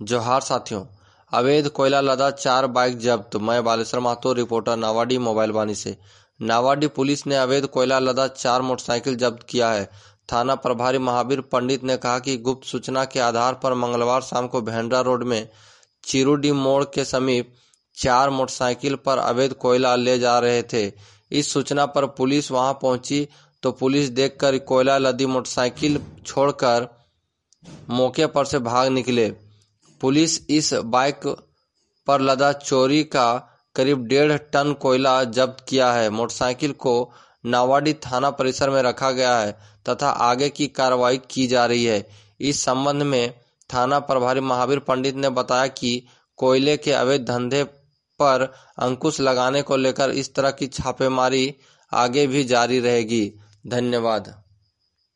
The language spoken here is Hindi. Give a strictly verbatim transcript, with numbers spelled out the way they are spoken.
जोहार साथियों, अवैध कोयला लदा चार बाइक जब्त। मैं बालेश्वर महतो, रिपोर्टर नावाडीह मोबाइल वाणी से। नावाडीह पुलिस ने अवैध कोयला लदा चार मोटरसाइकिल जब्त किया है। थाना प्रभारी महावीर पंडित ने कहा कि गुप्त सूचना के आधार पर मंगलवार शाम को भेंडरा रोड में चिरुडी मोड़ के समीप चार मोटरसाइकिल पर अवैध कोयला ले जा रहे थे। इस सूचना पर पुलिस वहां पहुंची तो पुलिस देखकर कोयला लदी मोटरसाइकिल छोड़कर मौके पर से भाग निकले। पुलिस इस बाइक पर लदा चोरी का करीब डेढ़ टन कोयला जब्त किया है। मोटरसाइकिल को नावाडीह थाना परिसर में रखा गया है तथा आगे की कार्रवाई की जा रही है। इस संबंध में थाना प्रभारी महावीर पंडित ने बताया कि कोयले के अवैध धंधे पर अंकुश लगाने को लेकर इस तरह की छापेमारी आगे भी जारी रहेगी। धन्यवाद।